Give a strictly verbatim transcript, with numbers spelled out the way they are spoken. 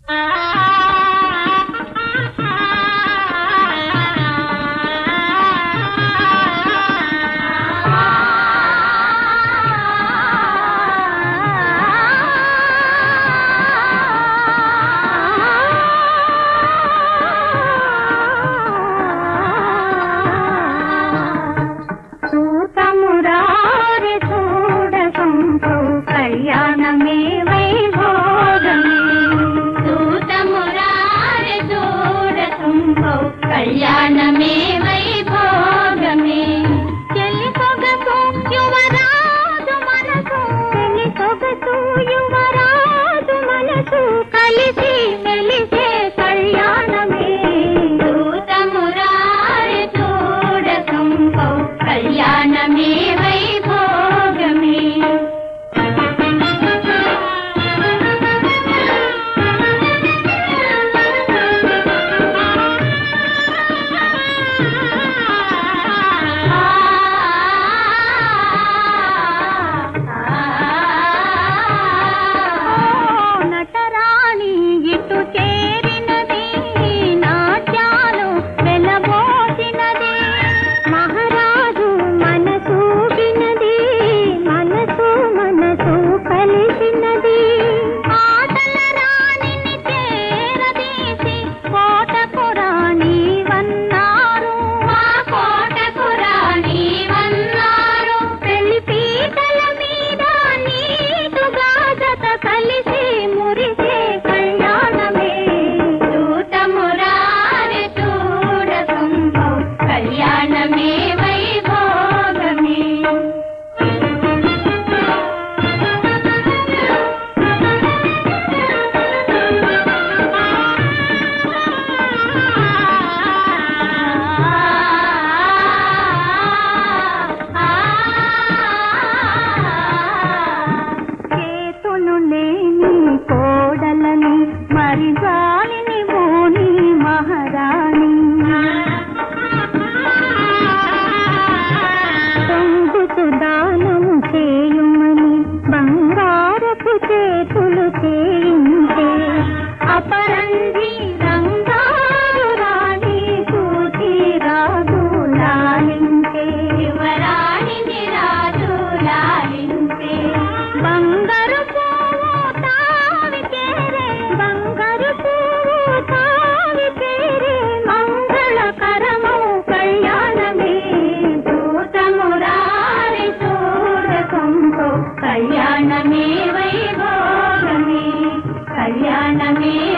కళ్యాణమే వైభోగమే చెలి సొగసు యువరాజు మనసు చెలి సొగసు యువరాజు మనసు కలిసి మెలిసే కళ్యాణమే దూతమురారి చూడ సంభవ కళ్యాణమే వైభోగమే మరి జాలిని మోని మహారాణి పొంగుతు దానము చేయుమని బంగారపు చేతులు చేయించే అపరంజి రంగారు రాణి చూచి రాజు లాలించే యువరాణిని రాజు లాలించే బంగారు కళ్యాణమే వైభోగమే కళ్యాణమే